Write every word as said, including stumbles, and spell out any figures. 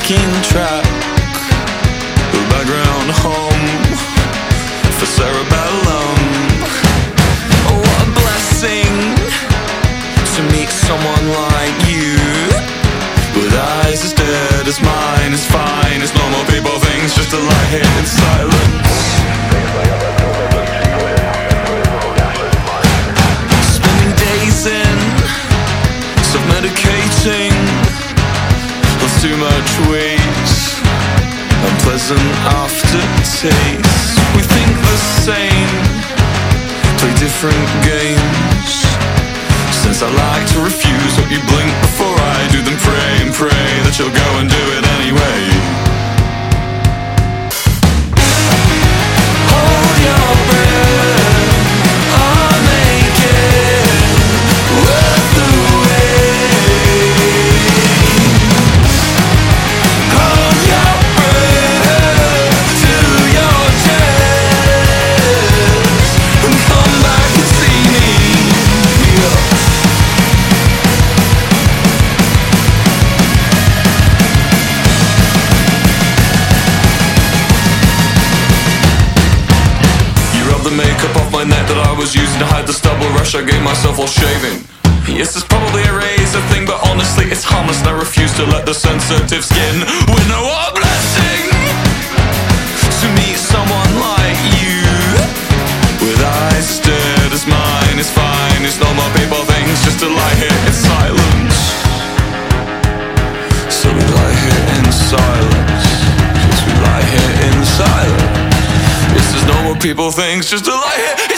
backing track, the background hum for cerebellum. Oh, what a blessing to meet someone like you, with eyes as dead as mine, as fine as normal people. Things just to lie here in silence, spending days in self-medicating with too much weight, unpleasant aftertaste. We think the same, play different games. Since I like to refuse, hope you blink before I do, then pray and pray that you'll go and do it anyway. Hold your breath, I'll make it worth the wait. Hold your breath to your chest and come back and see me. The makeup off my neck that I was using to hide the stubble rush I gave myself while shaving. Yes, it's probably a razor thing, but honestly it's harmless, and I refuse to let the sensitive skin win. Oh, what a blessing to meet someone like you, with eyes dead as mine, is fine, it's normal people things, just to lie here in silence. So we lie here in silence, yes, we lie here in silence. This is normal people things, just to lie here.